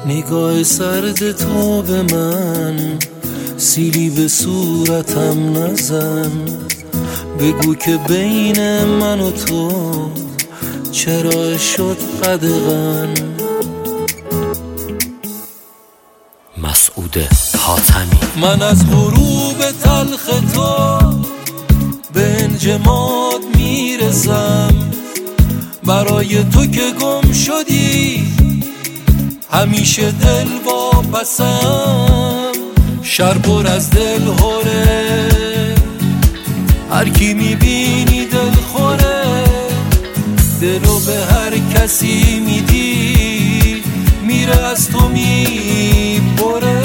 نگاه سرد تو به من، سیلی به صورتم نزن. بگو که بین من و تو چرا شد قدغن. مسعود حاتمی. من از غروب تلخ تو به انجماد میرسم، برای تو که گم شدی همیشه دل واپسم. شهر پر از دل هوره، هر کی میبینی دل خوره. دلو به هر کسی میدی میره از تو میبره.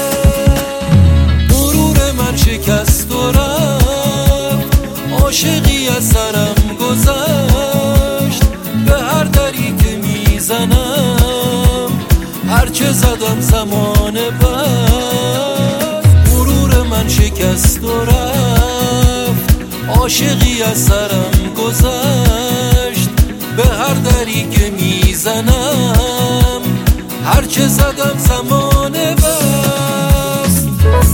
غرور من شکست و رفت، عاشقی از سرم گذشت. به هر دری که میزنم هرچه زدم زمان بس. غرور من شکست و رفت، عاشقی از سرم گذشت. به هر دری که میزنم هرچه زدم زمان بس.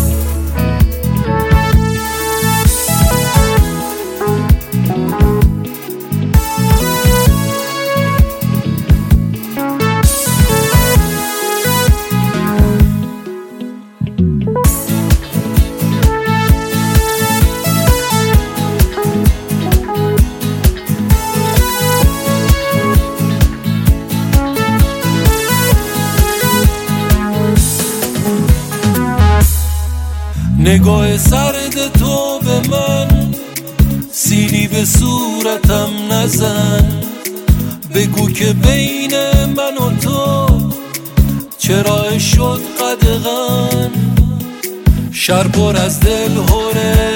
نگاه سرد تو به من، سیلی به صورتم نزن. بگو که بین من و تو چرا شد قدغن. شهر پر از دل هوره،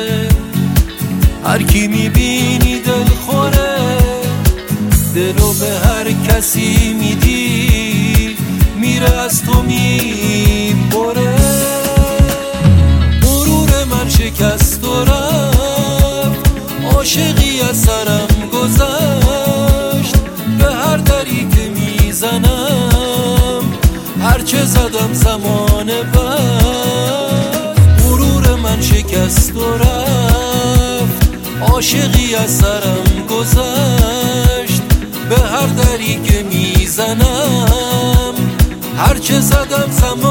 هر کی میبینی دل خوره. دلو به هر کسی میدی میره از تو میبره. شکست و رفت، عاشقی از سرم گذشت. به هر دری که میزنم هرچه زدم زمان بس. غرور من شکست و رفت، عاشقی از سرم گذشت. به هر دری که میزنم هرچه زدم زمان